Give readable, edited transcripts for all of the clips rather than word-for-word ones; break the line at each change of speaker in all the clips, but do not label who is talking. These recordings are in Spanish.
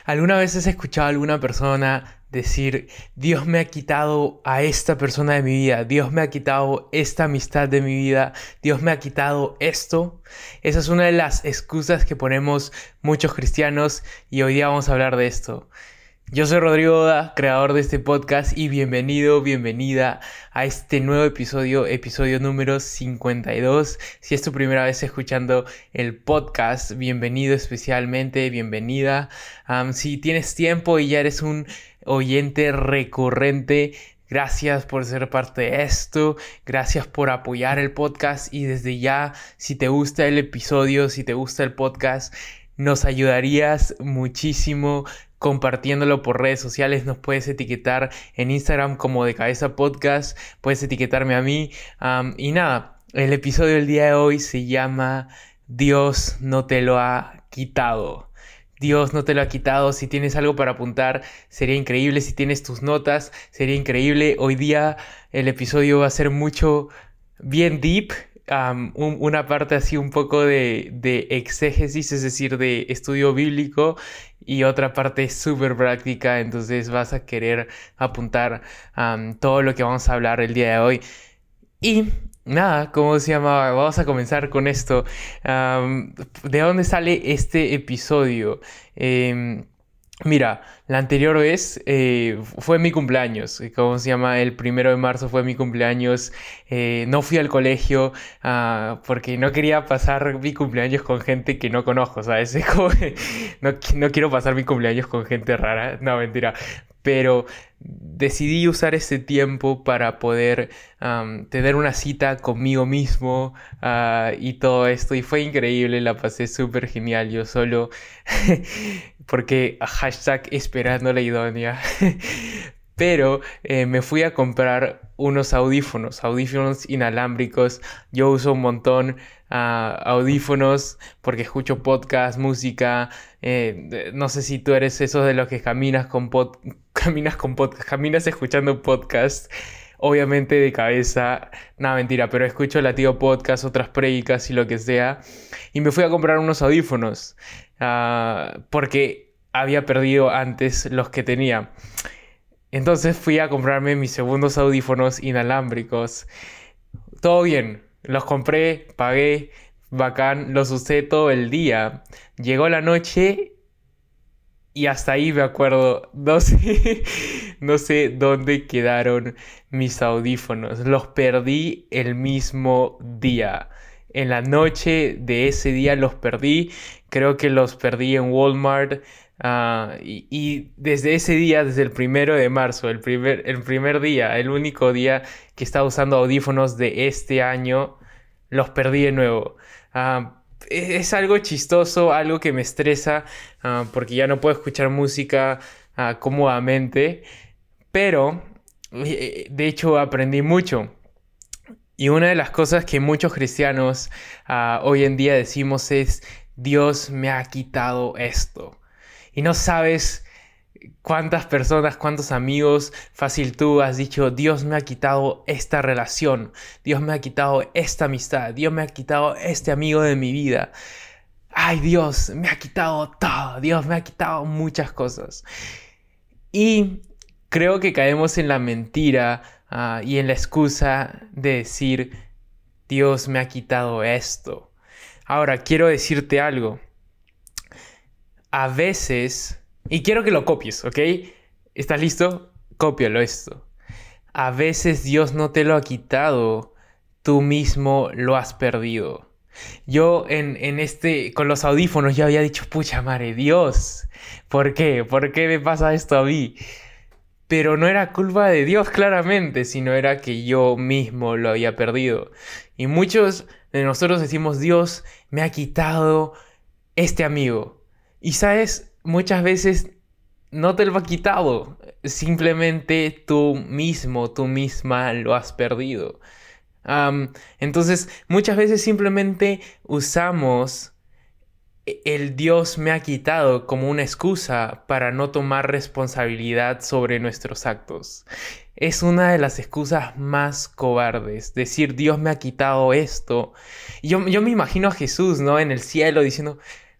¿Alguna vez has escuchado a alguna persona decir, Dios me ha quitado a esta persona de mi vida, Dios me ha quitado esta amistad de mi vida, Dios me ha quitado esto? Esa es una de las excusas que ponemos muchos cristianos y hoy día vamos a hablar de esto. Yo soy Rodrigo Oda, creador de este podcast, y bienvenida a este nuevo episodio número 52. Si es tu primera vez escuchando el podcast, bienvenido especialmente, bienvenida. Si tienes tiempo y ya eres un oyente recurrente, gracias por ser parte de esto, gracias por apoyar el podcast y desde ya, si te gusta el episodio, si te gusta el podcast, nos ayudarías muchísimo compartiéndolo por redes sociales. Nos puedes etiquetar en Instagram como De Cabeza Podcast, puedes etiquetarme a mí. Y nada, el episodio del día de hoy se llama Dios no te lo ha quitado. Dios no te lo ha quitado. Si tienes algo para apuntar, sería increíble. Si tienes tus notas, sería increíble. Hoy día el episodio va a ser bien deep. Una parte así un poco de exégesis, es decir, de estudio bíblico, y otra parte súper práctica. Entonces vas a querer apuntar todo lo que vamos a hablar el día de hoy. Y nada, ¿cómo se llamaba? Vamos a comenzar con esto. ¿De dónde sale este episodio? Mira, la anterior vez fue mi cumpleaños. ¿Cómo se llama? El 1 de marzo fue mi cumpleaños. No fui al colegio porque no quería pasar mi cumpleaños con gente que no conozco, ¿sabes? Es como que no quiero pasar mi cumpleaños con gente rara. No, mentira. Pero decidí usar este tiempo para poder tener una cita conmigo mismo y todo esto. Y fue increíble, la pasé súper genial yo solo. Porque hashtag esperando la idónea. Pero me fui a comprar unos audífonos inalámbricos. Yo uso un montón audífonos porque escucho podcast, música. No sé si tú eres esos de los que caminas escuchando podcast. Obviamente de cabeza, nada, mentira, pero escucho Latido Podcast, otras prédicas y lo que sea. Y me fui a comprar unos audífonos porque había perdido antes los que tenía. Entonces fui a comprarme mis segundos audífonos inalámbricos. Todo bien, los compré, pagué, bacán, los usé todo el día. Llegó la noche y hasta ahí me acuerdo. No sé dónde quedaron mis audífonos. Los perdí el mismo día. En la noche de ese día los perdí. Creo que los perdí en Walmart. Y desde ese día, desde el 1 de marzo, el primer día, el único día que estaba usando audífonos de este año, los perdí de nuevo. Es algo chistoso, algo que me estresa, porque ya no puedo escuchar música cómodamente, pero de hecho aprendí mucho. Y una de las cosas que muchos cristianos hoy en día decimos es: Dios me ha quitado esto. Y no sabes cuántas personas, cuántos amigos, fácil tú has dicho: Dios me ha quitado esta relación, Dios me ha quitado esta amistad, Dios me ha quitado este amigo de mi vida. Ay, Dios me ha quitado todo, Dios me ha quitado muchas cosas. Y creo que caemos en la mentira y en la excusa de decir: Dios me ha quitado esto. Ahora, quiero decirte algo. A veces, y quiero que lo copies, ¿ok? ¿Estás listo? Cópialo esto. A veces Dios no te lo ha quitado, tú mismo lo has perdido. Yo con los audífonos ya había dicho: pucha madre, Dios, ¿por qué? ¿Por qué me pasa esto a mí? Pero no era culpa de Dios, claramente, sino era que yo mismo lo había perdido. Y muchos de nosotros decimos: Dios me ha quitado este amigo. Y sabes, muchas veces no te lo ha quitado. Simplemente tú mismo, tú misma lo has perdido. Entonces, muchas veces simplemente usamos el Dios me ha quitado como una excusa para no tomar responsabilidad sobre nuestros actos. Es una de las excusas más cobardes, decir: Dios me ha quitado esto. Y yo me imagino a Jesús, ¿no? En el cielo diciendo: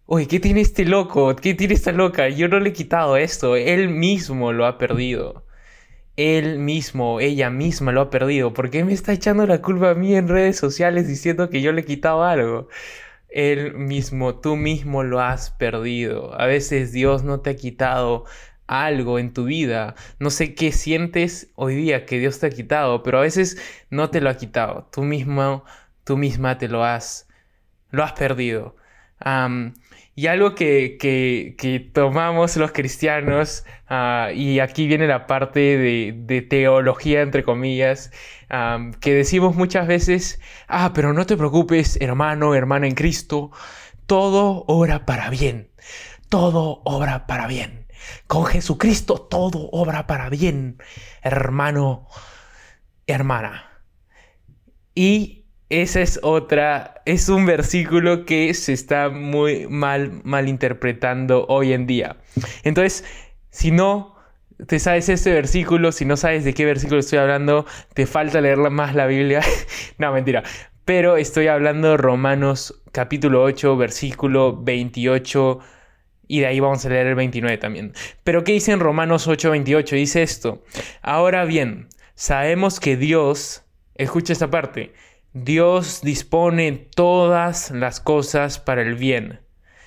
Oye, ¿qué tiene este loco? ¿Qué tiene esta loca? Yo no le he quitado esto. Él mismo lo ha perdido. Él mismo, ella misma lo ha perdido. ¿Por qué me está echando la culpa a mí en redes sociales diciendo que yo le he quitado algo? Él mismo, tú mismo lo has perdido. A veces Dios no te ha quitado algo en tu vida. No sé qué sientes hoy día que Dios te ha quitado, pero a veces no te lo ha quitado. Tú mismo, tú misma te lo has perdido. Am, y algo que tomamos los cristianos, y aquí viene la parte de teología, entre comillas, que decimos muchas veces, pero no te preocupes, hermano, hermana en Cristo, todo obra para bien, todo obra para bien. Con Jesucristo todo obra para bien, hermano, hermana. Y esa es otra, es un versículo que se está muy malinterpretando hoy en día. Entonces, si no te sabes este versículo, si no sabes de qué versículo estoy hablando, te falta leer más la Biblia. No, mentira. Pero estoy hablando de Romanos capítulo 8, versículo 28, y de ahí vamos a leer el 29 también. Pero ¿qué dice en Romanos 8, 28? Dice esto: ahora bien, sabemos que Dios, escucha esta parte, Dios dispone todas las cosas para el bien.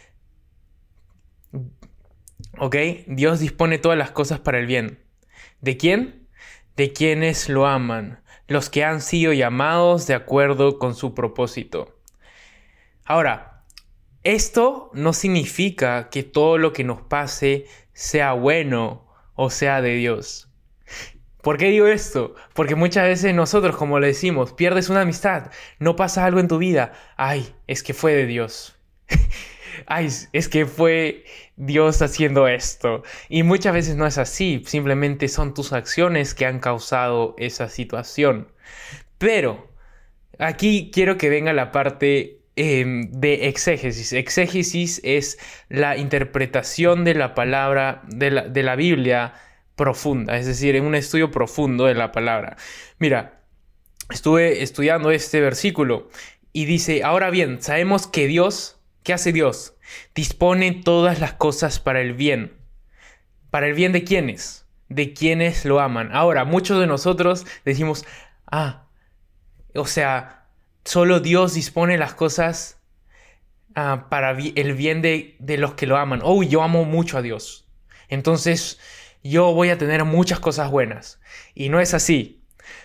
¿Ok? Dios dispone todas las cosas para el bien. ¿De quién? De quienes lo aman, los que han sido llamados de acuerdo con su propósito. Ahora, esto no significa que todo lo que nos pase sea bueno o sea de Dios. ¿Por qué digo esto? Porque muchas veces nosotros, como le decimos, pierdes una amistad, no pasa algo en tu vida. Ay, es que fue de Dios. Ay, es que fue Dios haciendo esto. Y muchas veces no es así, simplemente son tus acciones que han causado esa situación. Pero aquí quiero que venga la parte de exégesis. Exégesis es la interpretación de la palabra, de la Biblia profunda, es decir, en un estudio profundo de la palabra. Mira, estuve estudiando este versículo y dice, ahora bien, sabemos que Dios, ¿qué hace Dios? Dispone todas las cosas para el bien. ¿Para el bien de quiénes? De quienes lo aman. Ahora, muchos de nosotros decimos, o sea, solo Dios dispone las cosas para el bien de los que lo aman. Oh, yo amo mucho a Dios. Entonces, yo voy a tener muchas cosas buenas. Y no es así.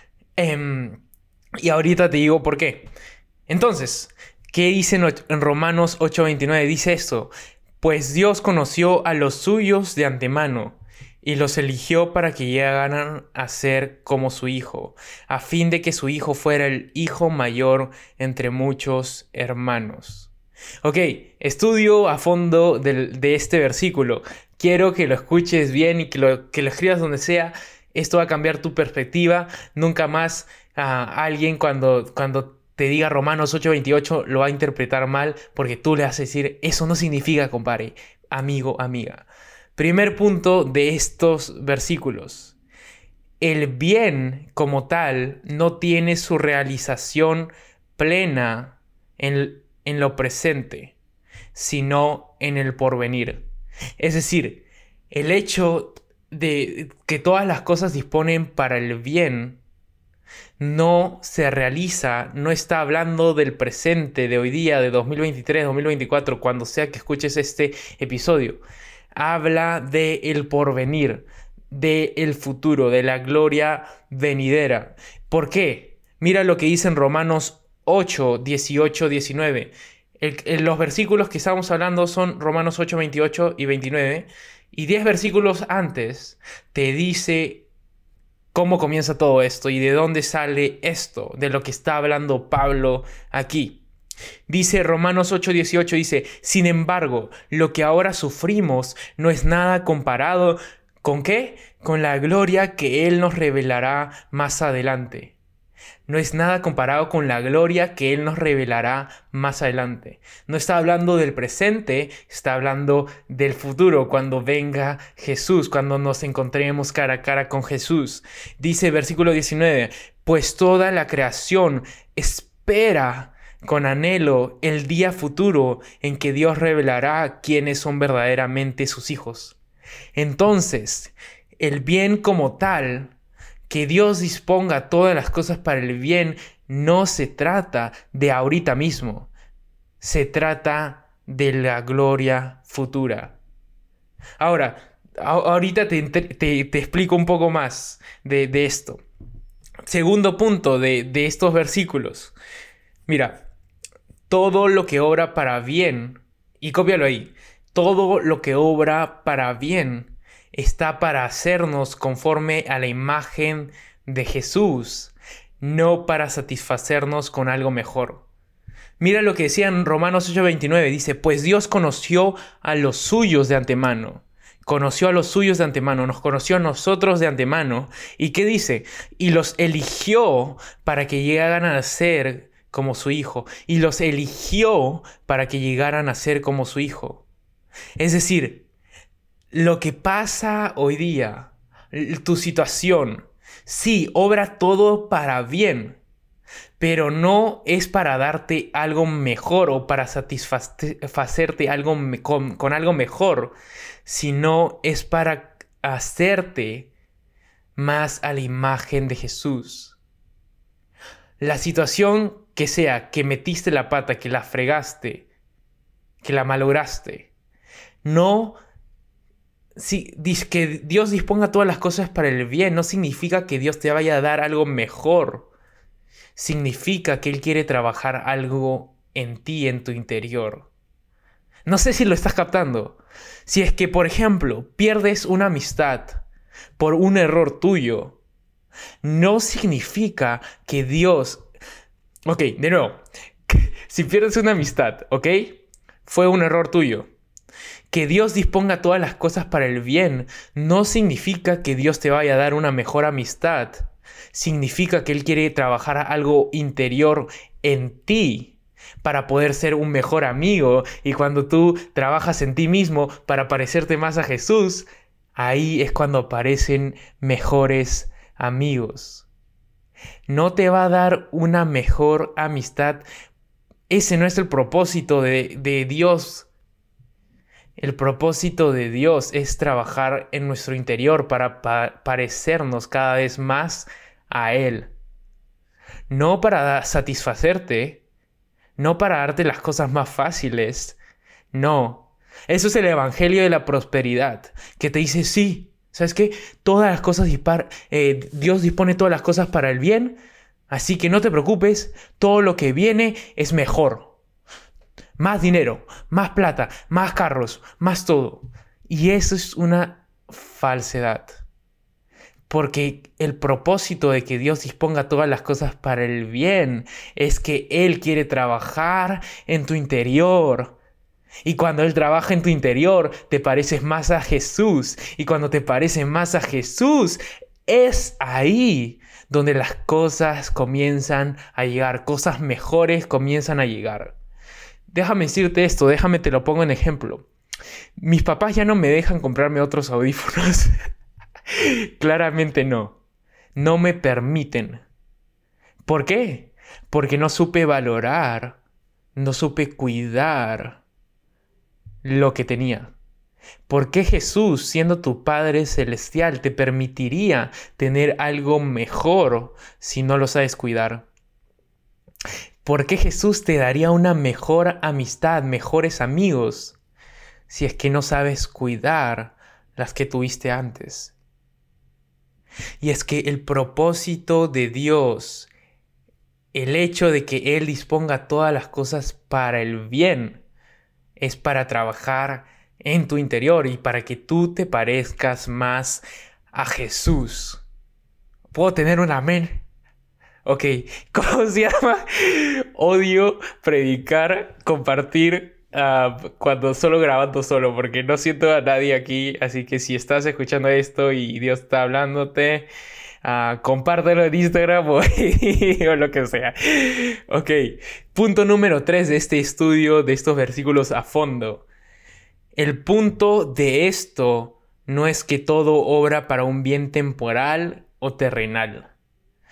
Y ahorita te digo por qué. Entonces, ¿qué dice en Romanos 8:29? Dice esto: pues Dios conoció a los suyos de antemano y los eligió para que llegaran a ser como su hijo, a fin de que su hijo fuera el hijo mayor entre muchos hermanos. Ok, estudio a fondo de este versículo. Quiero que lo escuches bien y que lo escribas donde sea. Esto va a cambiar tu perspectiva. Nunca más alguien cuando te diga Romanos 8:28 lo va a interpretar mal, porque tú le vas a decir, eso no significa, compadre, amigo, amiga. Primer punto de estos versículos: el bien como tal no tiene su realización plena en lo presente, sino en el porvenir. Es decir, el hecho de que todas las cosas disponen para el bien no se realiza, no está hablando del presente, de hoy día, de 2023, 2024, cuando sea que escuches este episodio. Habla del porvenir, del futuro, de la gloria venidera. ¿Por qué? Mira lo que dice en Romanos 8, 18, 19. Los versículos que estamos hablando son Romanos 8, 28 y 29. Y 10 versículos antes te dice cómo comienza todo esto y de dónde sale esto, de lo que está hablando Pablo aquí. Dice Romanos 8:18, dice, sin embargo, lo que ahora sufrimos no es nada comparado ¿con qué? Con la gloria que Él nos revelará más adelante. No es nada comparado con la gloria que Él nos revelará más adelante. No está hablando del presente, está hablando del futuro, cuando venga Jesús, cuando nos encontremos cara a cara con Jesús. Dice versículo 19, pues toda la creación espera con anhelo el día futuro en que Dios revelará quiénes son verdaderamente sus hijos. Entonces, el bien como tal, que Dios disponga todas las cosas para el bien, no se trata de ahorita mismo, se trata de la gloria futura. Ahora, ahorita te explico un poco más de esto. Segundo punto de estos versículos. Mira, todo lo que obra para bien, y cópialo ahí, todo lo que obra para bien está para hacernos conforme a la imagen de Jesús, no para satisfacernos con algo mejor. Mira lo que decía en Romanos 8:29, dice, pues Dios conoció a los suyos de antemano. Conoció a los suyos de antemano, nos conoció a nosotros de antemano. ¿Y qué dice? Y los eligió para que llegaran a ser como su hijo. Y los eligió para que llegaran a ser como su hijo. Es decir, lo que pasa hoy día, tu situación, sí, obra todo para bien, pero no es para darte algo mejor o para satisfacerte algo con algo mejor, sino es para hacerte más a la imagen de Jesús. La situación que sea, que metiste la pata, que la fregaste, que la malograste, no... Si que Dios disponga todas las cosas para el bien, no significa que Dios te vaya a dar algo mejor. Significa que Él quiere trabajar algo en ti, en tu interior. No sé si lo estás captando. Si es que, por ejemplo, pierdes una amistad por un error tuyo, no significa que Dios... Ok, de nuevo. Si pierdes una amistad, ¿ok? Fue un error tuyo. Que Dios disponga todas las cosas para el bien no significa que Dios te vaya a dar una mejor amistad. Significa que Él quiere trabajar algo interior en ti para poder ser un mejor amigo. Y cuando tú trabajas en ti mismo para parecerte más a Jesús, ahí es cuando aparecen mejores amigos. No te va a dar una mejor amistad. Ese no es el propósito de Dios. El propósito de Dios es trabajar en nuestro interior para parecernos cada vez más a Él. No para satisfacerte, no para darte las cosas más fáciles. No. Eso es el evangelio de la prosperidad, que te dice, sí, ¿sabes qué? Todas las cosas Dios dispone todas las cosas para el bien, así que no te preocupes, todo lo que viene es mejor. Más dinero, más plata, más carros, más todo. Y eso es una falsedad. Porque el propósito de que Dios disponga todas las cosas para el bien es que Él quiere trabajar en tu interior. Y cuando Él trabaja en tu interior, te pareces más a Jesús. Y cuando te pareces más a Jesús, es ahí donde las cosas comienzan a llegar. Cosas mejores comienzan a llegar. Déjame decirte esto, te lo pongo en ejemplo. Mis papás ya no me dejan comprarme otros audífonos. Claramente no. No me permiten. ¿Por qué? Porque no supe valorar, no supe cuidar lo que tenía. ¿Por qué Jesús, siendo tu Padre Celestial, te permitiría tener algo mejor si no lo sabes cuidar? ¿Por qué Jesús te daría una mejor amistad, mejores amigos, si es que no sabes cuidar las que tuviste antes? Y es que el propósito de Dios, el hecho de que Él disponga todas las cosas para el bien, es para trabajar en tu interior y para que tú te parezcas más a Jesús. ¿Puedo tener un amén? Ok, ¿cómo se llama? Odio predicar, compartir cuando solo grabando solo, porque no siento a nadie aquí. Así que si estás escuchando esto y Dios está hablándote, compártelo en Instagram o lo que sea. Ok, punto número 3 de este estudio, de estos versículos a fondo. El punto de esto no es que todo obra para un bien temporal o terrenal.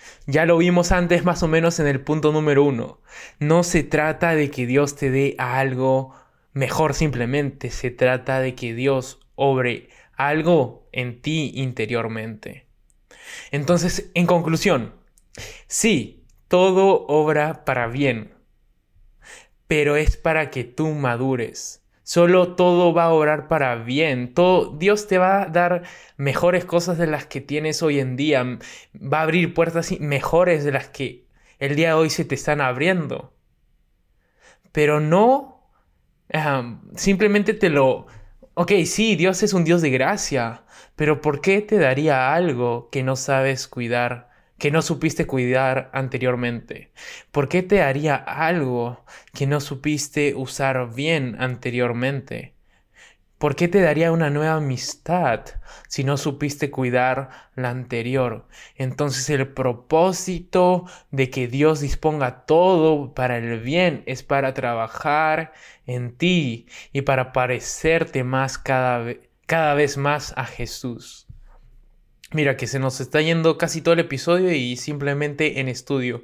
Ya lo vimos antes más o menos en el punto número 1. No se trata de que Dios te dé algo mejor simplemente. Se trata de que Dios obre algo en ti interiormente. Entonces, en conclusión, sí, todo obra para bien, pero es para que tú madures. Solo todo va a obrar para bien. Dios te va a dar mejores cosas de las que tienes hoy en día. Va a abrir puertas mejores de las que el día de hoy se te están abriendo. Pero no simplemente Ok, sí, Dios es un Dios de gracia, pero ¿por qué te daría algo que no sabes cuidar, que no supiste cuidar anteriormente? ¿Por qué te daría algo que no supiste usar bien anteriormente? ¿Por qué te daría una nueva amistad si no supiste cuidar la anterior? Entonces el propósito de que Dios disponga todo para el bien es para trabajar en ti y para parecerte más cada vez más a Jesús. Mira que se nos está yendo casi todo el episodio y simplemente en estudio.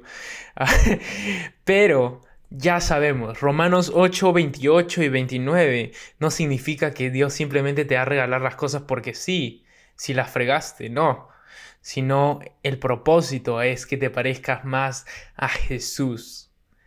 Pero ya sabemos, Romanos 8, 28 y 29 no significa que Dios simplemente te va a regalar las cosas porque sí, si las fregaste, no. Sino el propósito es que te parezcas más a Jesús.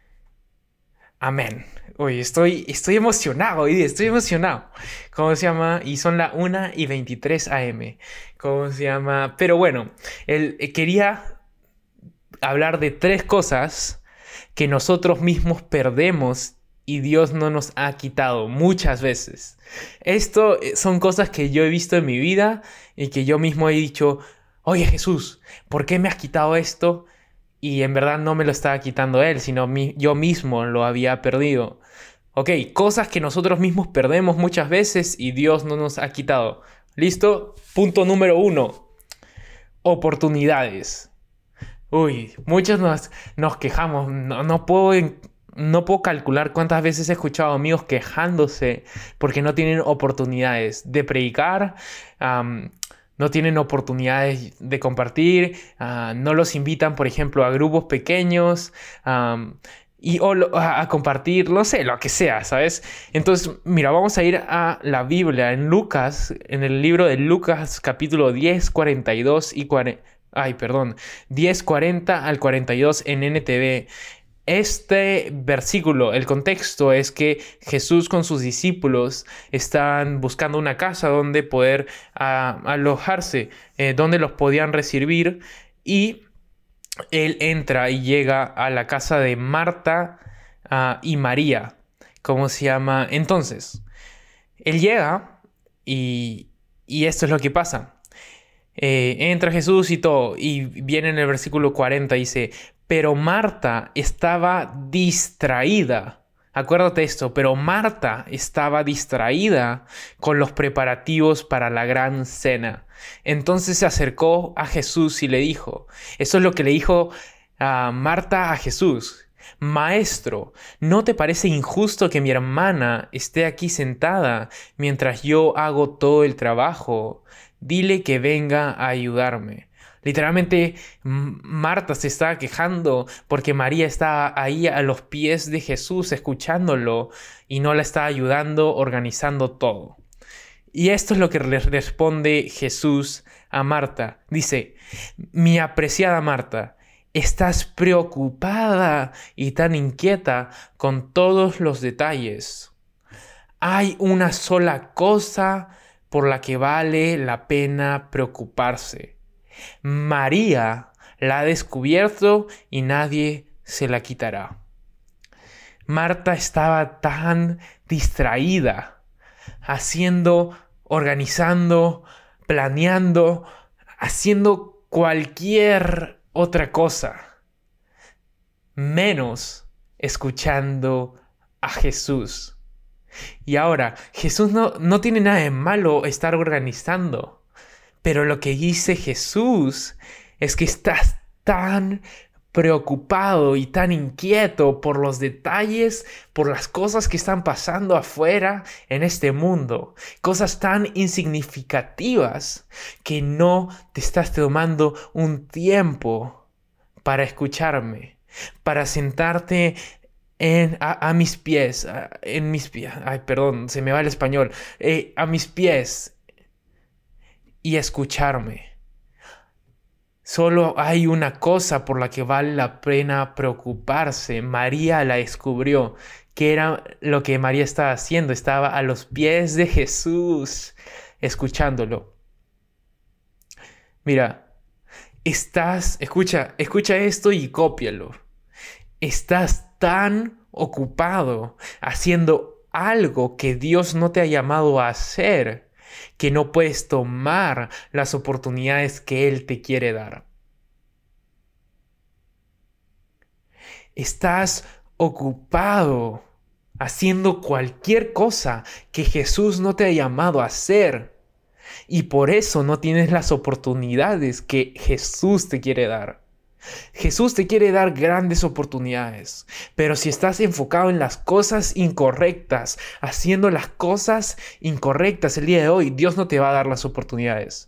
Amén. Oye, estoy emocionado hoy día, estoy emocionado. ¿Cómo se llama? Y son las 1:23 AM. ¿Cómo se llama? Pero bueno, quería hablar de 3 cosas que nosotros mismos perdemos y Dios no nos ha quitado muchas veces. Esto son cosas que yo he visto en mi vida y que yo mismo he dicho, oye Jesús, ¿por qué me has quitado esto? Y en verdad no me lo estaba quitando Él, sino yo mismo lo había perdido. Ok, cosas que nosotros mismos perdemos muchas veces y Dios no nos ha quitado. ¿Listo? Punto número 1. Oportunidades. Uy, muchos nos quejamos. No puedo calcular cuántas veces he escuchado amigos quejándose porque no tienen oportunidades de predicar, no tienen oportunidades de compartir, no los invitan, por ejemplo, a grupos pequeños a compartir, no sé, lo que sea, ¿sabes? Entonces, mira, vamos a ir a la Biblia en Lucas, en el libro de Lucas, capítulo 10, 42 y 10, 40 al 42 en NTV. Este versículo, el contexto es que Jesús con sus discípulos están buscando una casa donde poder alojarse, donde los podían recibir, y Él entra y llega a la casa de Marta y María. ¿Cómo se llama? Entonces, Él llega y esto es lo que pasa. Entra Jesús y todo, y viene en el versículo 40, dice, pero Marta estaba distraída. Acuérdate esto, pero Marta estaba distraída con los preparativos para la gran cena. Entonces se acercó a Jesús y le dijo, eso es lo que le dijo Marta a Jesús. Maestro, ¿no te parece injusto que mi hermana esté aquí sentada mientras yo hago todo el trabajo? Dile que venga a ayudarme. Literalmente, Marta se estaba quejando porque María estaba ahí a los pies de Jesús escuchándolo y no la estaba ayudando, organizando todo. Y esto es lo que le responde Jesús a Marta. Dice, mi apreciada Marta, estás preocupada y tan inquieta con todos los detalles. Hay una sola cosa por la que vale la pena preocuparse. María la ha descubierto y nadie se la quitará. Marta estaba tan distraída, organizando, planeando, haciendo cualquier otra cosa, menos escuchando a Jesús. Y ahora, Jesús no tiene nada de malo estar organizando. Pero lo que dice Jesús es que estás tan preocupado y tan inquieto por los detalles, por las cosas que están pasando afuera en este mundo. Cosas tan insignificativas que no te estás tomando un tiempo para escucharme, para sentarte a mis pies, en mis pies, ay, perdón, se me va el español, a mis pies y escucharme. Solo hay una cosa por la que vale la pena preocuparse. María la descubrió. ¿Qué era lo que María estaba haciendo? Estaba a los pies de Jesús, escuchándolo. Mira, escucha esto y cópialo. Estás tan ocupado haciendo algo que Dios no te ha llamado a hacer, que no puedes tomar las oportunidades que Él te quiere dar. Estás ocupado haciendo cualquier cosa que Jesús no te ha llamado a hacer. Y por eso no tienes las oportunidades que Jesús te quiere dar. Jesús te quiere dar grandes oportunidades, pero si estás enfocado en las cosas incorrectas, haciendo las cosas incorrectas el día de hoy, Dios no te va a dar las oportunidades.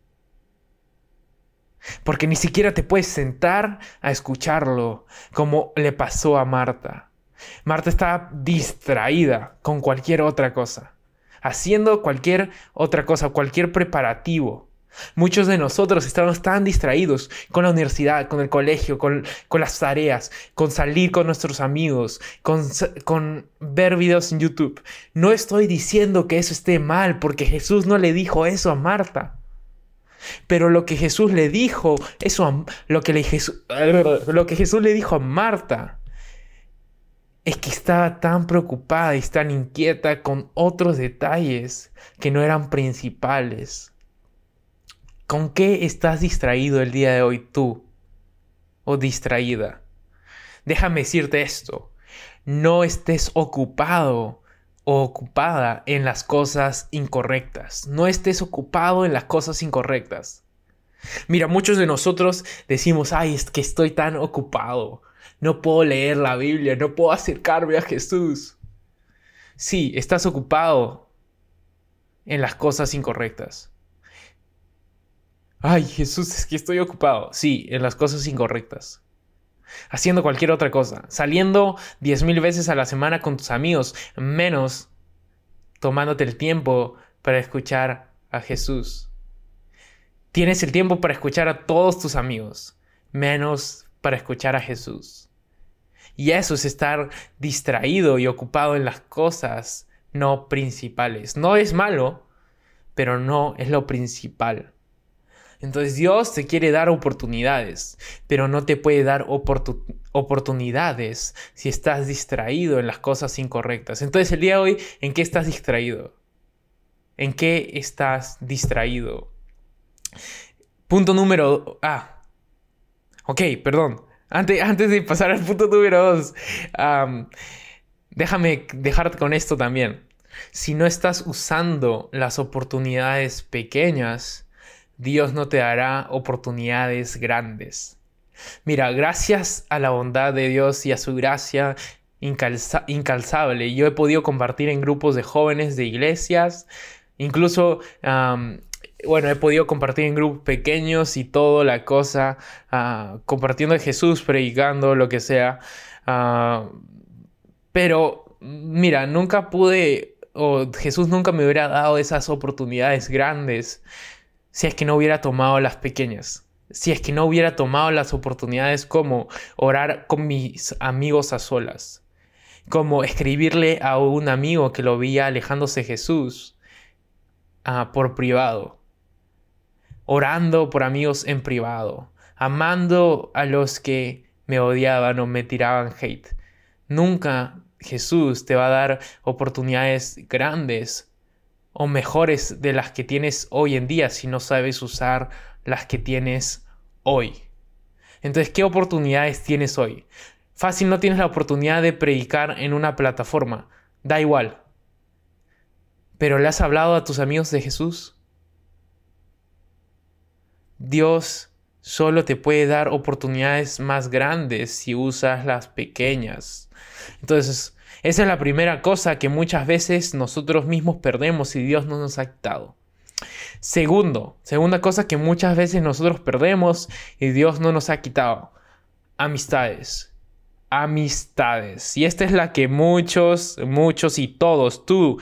Porque ni siquiera te puedes sentar a escucharlo, como le pasó a Marta. Marta estaba distraída con cualquier otra cosa, haciendo cualquier otra cosa, cualquier preparativo. Muchos de nosotros estamos tan distraídos con la universidad, con el colegio, con las tareas, con salir con nuestros amigos, con ver videos en YouTube. No estoy diciendo que eso esté mal, porque Jesús no le dijo eso a Marta. Pero lo que Jesús le dijo, lo que Jesús le dijo a Marta, es que estaba tan preocupada y tan inquieta con otros detalles que no eran principales. ¿Con qué estás distraído el día de hoy tú? ¿O distraída? Déjame decirte esto. No estés ocupado o ocupada en las cosas incorrectas. No estés ocupado en las cosas incorrectas. Mira, muchos de nosotros decimos, ay, es que estoy tan ocupado. No puedo leer la Biblia, no puedo acercarme a Jesús. Sí, estás ocupado en las cosas incorrectas. Ay, Jesús, es que estoy ocupado. Sí, en las cosas incorrectas. Haciendo cualquier otra cosa. Saliendo 10,000 veces a la semana con tus amigos. Menos tomándote el tiempo para escuchar a Jesús. Tienes el tiempo para escuchar a todos tus amigos. Menos para escuchar a Jesús. Y eso es estar distraído y ocupado en las cosas no principales. No es malo, pero no es lo principal. Entonces Dios te quiere dar oportunidades, pero no te puede dar oportunidades si estás distraído en las cosas incorrectas. Entonces el día de hoy, ¿en qué estás distraído? ¿En qué estás distraído? Punto número... Ok, perdón. Antes de pasar al punto número 2, déjame dejarte con esto también. Si no estás usando las oportunidades pequeñas, Dios no te dará oportunidades grandes. Mira, gracias a la bondad de Dios y a su gracia incalzable, yo he podido compartir en grupos de jóvenes de iglesias, incluso, he podido compartir en grupos pequeños y toda la cosa, compartiendo de Jesús, predicando, lo que sea. Pero, mira, nunca pude, o Jesús nunca me hubiera dado esas oportunidades grandes si es que no hubiera tomado las pequeñas. Si es que no hubiera tomado las oportunidades como orar con mis amigos a solas. Como escribirle a un amigo que lo veía alejándose de Jesús por privado. Orando por amigos en privado. Amando a los que me odiaban o me tiraban hate. Nunca Jesús te va a dar oportunidades grandes o mejores de las que tienes hoy en día si no sabes usar las que tienes hoy. Entonces, ¿qué oportunidades tienes hoy? Fácil, no tienes la oportunidad de predicar en una plataforma. Da igual. ¿Pero le has hablado a tus amigos de Jesús? Dios solo te puede dar oportunidades más grandes si usas las pequeñas. Entonces, esa es la primera cosa que muchas veces nosotros mismos perdemos y Dios no nos ha quitado. Segunda cosa que muchas veces nosotros perdemos y Dios no nos ha quitado. Amistades. Amistades. Y esta es la que muchos y todos, tú,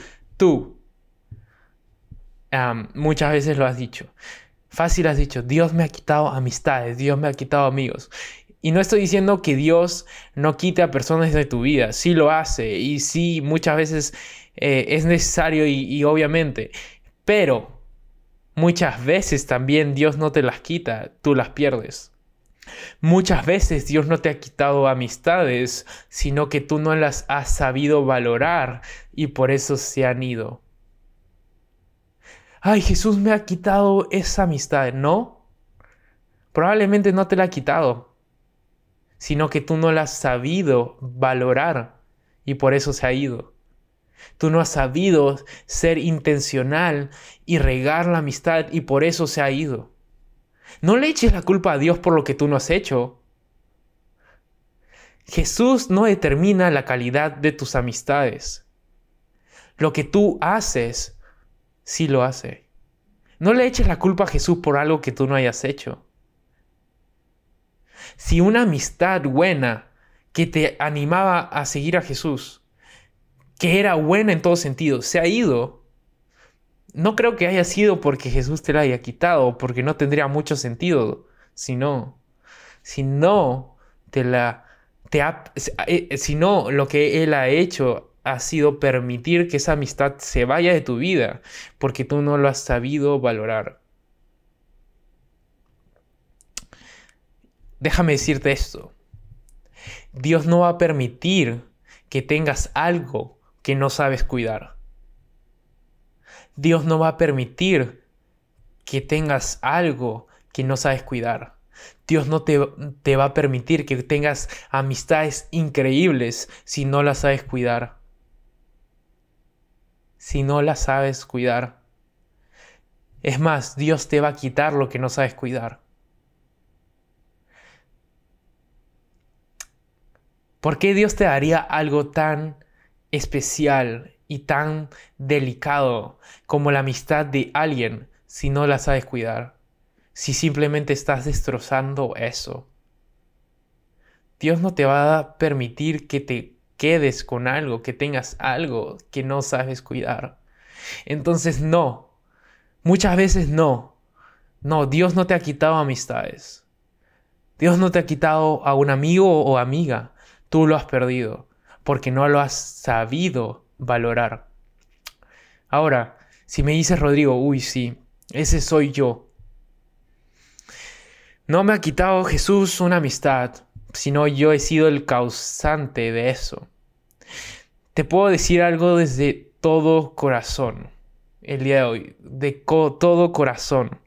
muchas veces lo has dicho. Fácil has dicho, Dios me ha quitado amistades, Dios me ha quitado amigos. Y no estoy diciendo que Dios no quite a personas de tu vida, sí lo hace y sí muchas veces es necesario y obviamente, pero muchas veces también Dios no te las quita, tú las pierdes. Muchas veces Dios no te ha quitado amistades, sino que tú no las has sabido valorar y por eso se han ido. Ay, Jesús me ha quitado esa amistad. No, probablemente no te la ha quitado, sino que tú no la has sabido valorar y por eso se ha ido. Tú no has sabido ser intencional y regar la amistad y por eso se ha ido. No le eches la culpa a Dios por lo que tú no has hecho. Jesús no determina la calidad de tus amistades. Lo que tú haces, sí lo hace. No le eches la culpa a Jesús por algo que tú no hayas hecho. Si una amistad buena que te animaba a seguir a Jesús, que era buena en todo sentido, se ha ido, no creo que haya sido porque Jesús te la haya quitado, porque no tendría mucho sentido, si no lo que Él ha hecho ha sido permitir que esa amistad se vaya de tu vida, porque tú no lo has sabido valorar. Déjame decirte esto. Dios no va a permitir que tengas algo que no sabes cuidar. Dios no va a permitir que tengas algo que no sabes cuidar. Dios no te va a permitir que tengas amistades increíbles si no las sabes cuidar. Si no las sabes cuidar. Es más, Dios te va a quitar lo que no sabes cuidar. ¿Por qué Dios te daría algo tan especial y tan delicado como la amistad de alguien si no la sabes cuidar? Si simplemente estás destrozando eso. Dios no te va a permitir que te quedes con algo, que tengas algo que no sabes cuidar. Entonces no, muchas veces no. No, Dios no te ha quitado amistades. Dios no te ha quitado a un amigo o amiga. Tú lo has perdido porque no lo has sabido valorar. Ahora, si me dices, Rodrigo, uy, sí, ese soy yo. No me ha quitado Jesús una amistad, sino yo he sido el causante de eso. Te puedo decir algo desde todo corazón, el día de hoy, de todo corazón.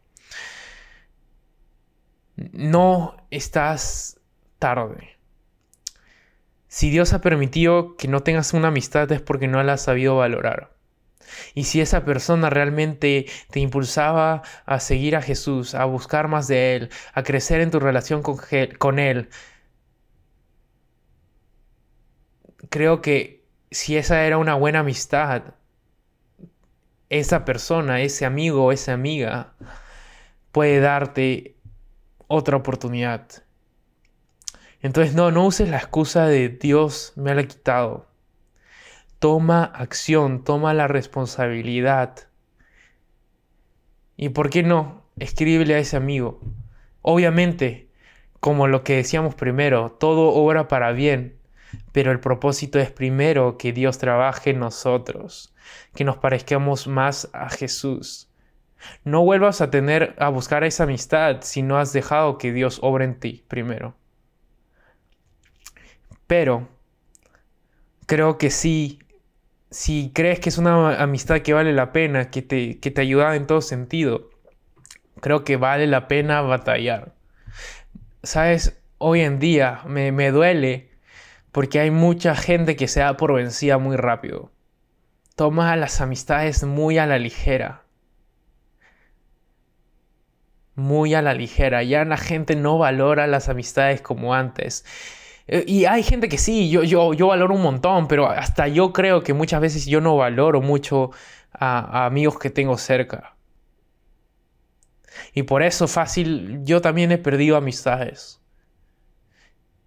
No estás tarde. Si Dios ha permitido que no tengas una amistad es porque no la has sabido valorar. Y si esa persona realmente te impulsaba a seguir a Jesús, a buscar más de Él, a crecer en tu relación con Él, creo que si esa era una buena amistad, esa persona, ese amigo o esa amiga puede darte otra oportunidad. Entonces no uses la excusa de Dios me la ha quitado. Toma acción, toma la responsabilidad. ¿Y por qué no? Escríbele a ese amigo. Obviamente, como lo que decíamos primero, todo obra para bien, pero el propósito es primero que Dios trabaje en nosotros, que nos parezcamos más a Jesús. No vuelvas a buscar esa amistad si no has dejado que Dios obre en ti primero. Pero creo que sí, si crees que es una amistad que vale la pena, que te ayuda en todo sentido, creo que vale la pena batallar. Sabes, hoy en día me duele porque hay mucha gente que se da por vencida muy rápido. Toma las amistades muy a la ligera. Muy a la ligera. Ya la gente no valora las amistades como antes. Y hay gente que sí, yo valoro un montón, pero hasta yo creo que muchas veces yo no valoro mucho a amigos que tengo cerca. Y por eso fácil, yo también he perdido amistades.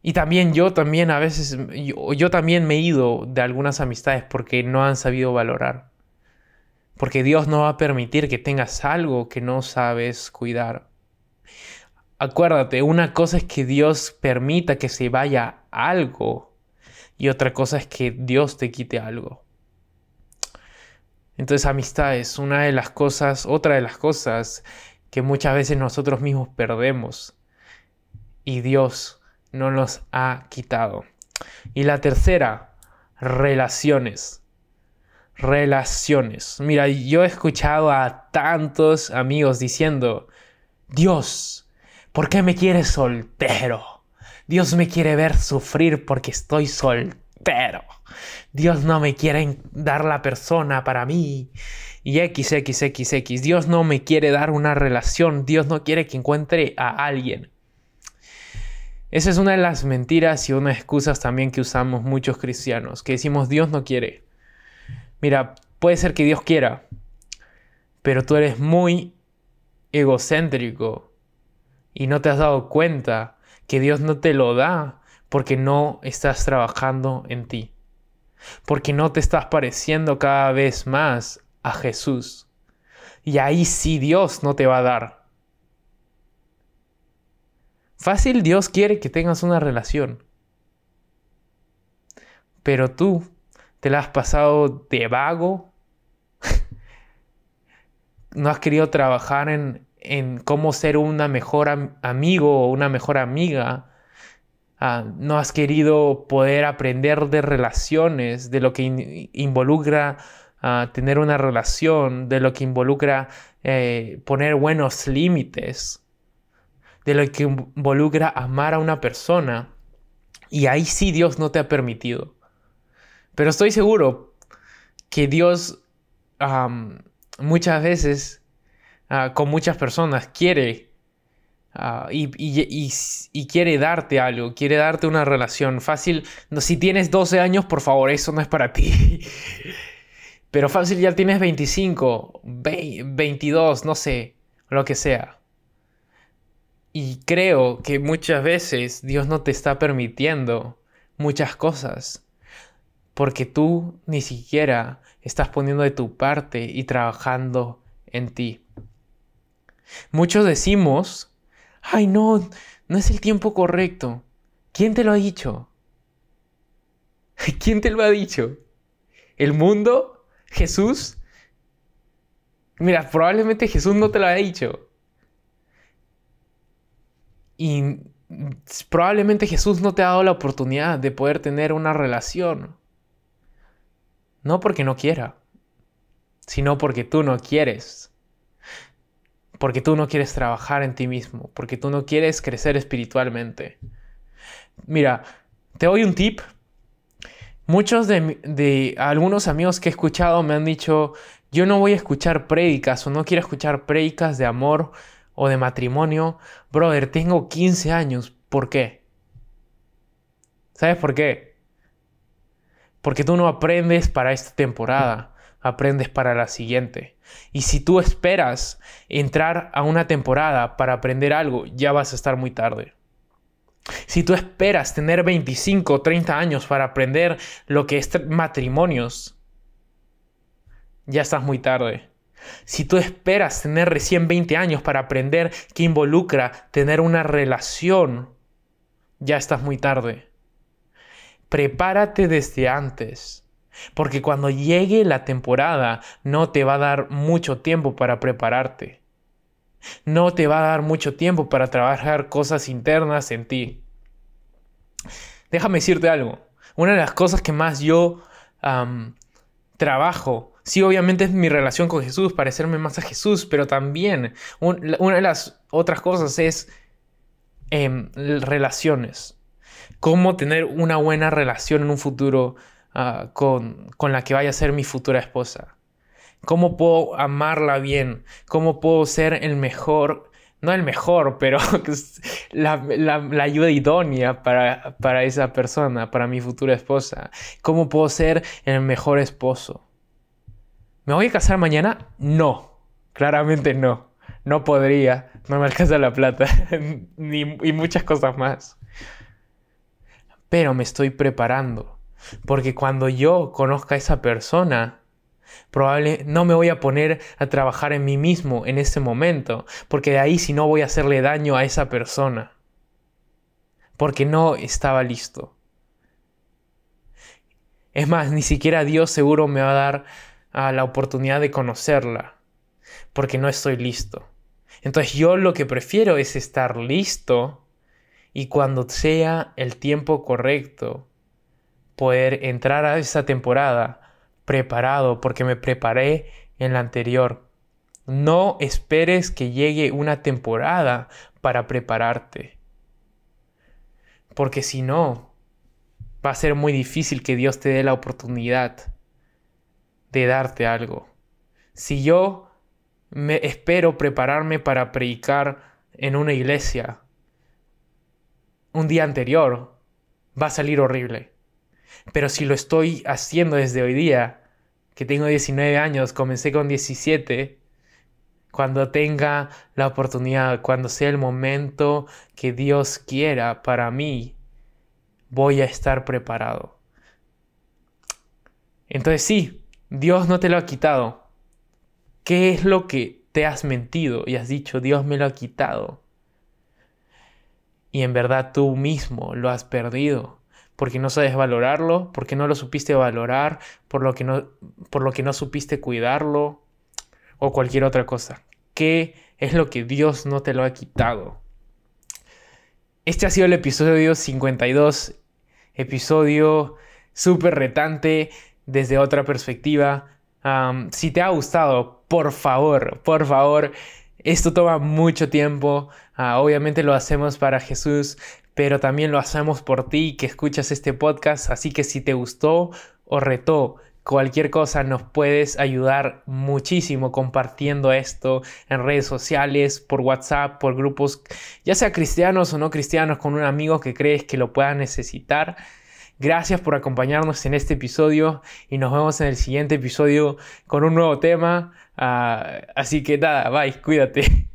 Y también yo también a veces, yo también me he ido de algunas amistades porque no han sabido valorar. Porque Dios no va a permitir que tengas algo que no sabes cuidar. Acuérdate, una cosa es que Dios permita que se vaya algo y otra cosa es que Dios te quite algo. Entonces, amistades, otra de las cosas que muchas veces nosotros mismos perdemos y Dios no nos ha quitado. Y la tercera, relaciones. Relaciones. Mira, yo he escuchado a tantos amigos diciendo, Dios, ¿por qué me quieres soltero? Dios me quiere ver sufrir porque estoy soltero. Dios no me quiere dar la persona para mí. Y XXXX. Dios no me quiere dar una relación. Dios no quiere que encuentre a alguien. Esa es una de las mentiras y unas excusas también que usamos muchos cristianos. Que decimos Dios no quiere. Mira, puede ser que Dios quiera. Pero tú eres muy egocéntrico. Y no te has dado cuenta que Dios no te lo da porque no estás trabajando en ti. Porque no te estás pareciendo cada vez más a Jesús. Y ahí sí Dios no te va a dar. Fácil, Dios quiere que tengas una relación. Pero tú te la has pasado de vago. No has querido trabajar en cómo ser una mejor amigo o una mejor amiga. No has querido poder aprender de relaciones, de lo que involucra tener una relación, de lo que involucra poner buenos límites, de lo que involucra amar a una persona. Y ahí sí Dios no te ha permitido. Pero estoy seguro que Dios muchas veces con muchas personas quiere y quiere darte algo, quiere darte una relación fácil. No, si tienes 12 años, por favor, eso no es para ti. Pero fácil, ya tienes 25, 22, no sé, lo que sea. Y creo que muchas veces Dios no te está permitiendo muchas cosas porque tú ni siquiera estás poniendo de tu parte y trabajando en ti. Muchos decimos, ay no, no es el tiempo correcto. ¿Quién te lo ha dicho? ¿Quién te lo ha dicho? ¿El mundo? ¿Jesús? Mira, probablemente Jesús no te lo ha dicho. Y probablemente Jesús no te ha dado la oportunidad de poder tener una relación. No porque no quiera, sino porque tú no quieres. Porque tú no quieres trabajar en ti mismo. Porque tú no quieres crecer espiritualmente. Mira, te doy un tip. Muchos de algunos amigos que he escuchado me han dicho, yo no voy a escuchar prédicas o no quiero escuchar prédicas de amor o de matrimonio. Brother, tengo 15 años. ¿Por qué? ¿Sabes por qué? Porque tú no aprendes para esta temporada, aprendes para la siguiente. Y si tú esperas entrar a una temporada para aprender algo, ya vas a estar muy tarde. Si tú esperas tener 25 o 30 años para aprender lo que es matrimonios, ya estás muy tarde. Si tú esperas tener recién 20 años para aprender qué involucra tener una relación, ya estás muy tarde. Prepárate desde antes, porque cuando llegue la temporada no te va a dar mucho tiempo para prepararte. No te va a dar mucho tiempo para trabajar cosas internas en ti. Déjame decirte algo. Una de las cosas que más yo trabajo, sí, obviamente es mi relación con Jesús, parecerme más a Jesús, pero también una de las otras cosas es relaciones. Cómo tener una buena relación en un futuro con la que vaya a ser mi futura esposa. Cómo puedo amarla bien. Cómo puedo ser el mejor, no el mejor, pero la ayuda idónea para esa persona, para mi futura esposa. Cómo puedo ser el mejor esposo. ¿Me voy a casar mañana? No, claramente no. No podría, no me alcanza la plata y muchas cosas más. pero me estoy preparando. Porque cuando yo conozca a esa persona, probablemente no me voy a poner a trabajar en mí mismo en ese momento, porque de ahí si no voy a hacerle daño a esa persona, porque no estaba listo. Es más, ni siquiera Dios seguro me va a dar la oportunidad de conocerla, porque no estoy listo. Entonces yo lo que prefiero es estar listo y cuando sea el tiempo correcto, poder entrar a esa temporada preparado, porque me preparé en la anterior. No esperes que llegue una temporada para prepararte, porque si no, va a ser muy difícil que Dios te dé la oportunidad de darte algo. Si yo me espero prepararme para predicar en una iglesia un día anterior, va a salir horrible. Pero si lo estoy haciendo desde hoy día, que tengo 19 años, comencé con 17, cuando tenga la oportunidad, cuando sea el momento que Dios quiera para mí, voy a estar preparado. Entonces sí, Dios no te lo ha quitado. ¿Qué es lo que te has mentido y has dicho, Dios me lo ha quitado? Y en verdad tú mismo lo has perdido. Porque no sabes valorarlo, porque no lo supiste valorar, por lo que no supiste cuidarlo o cualquier otra cosa. ¿Qué es lo que Dios no te lo ha quitado? Este ha sido el episodio 52, episodio súper retante desde otra perspectiva. Si te ha gustado, por favor, esto toma mucho tiempo. Obviamente lo hacemos para Jesús, pero también lo hacemos por ti que escuchas este podcast. Así que si te gustó o retó cualquier cosa, nos puedes ayudar muchísimo compartiendo esto en redes sociales, por WhatsApp, por grupos, ya sea cristianos o no cristianos, con un amigo que crees que lo pueda necesitar. Gracias por acompañarnos en este episodio y nos vemos en el siguiente episodio con un nuevo tema. Así que nada, bye, cuídate.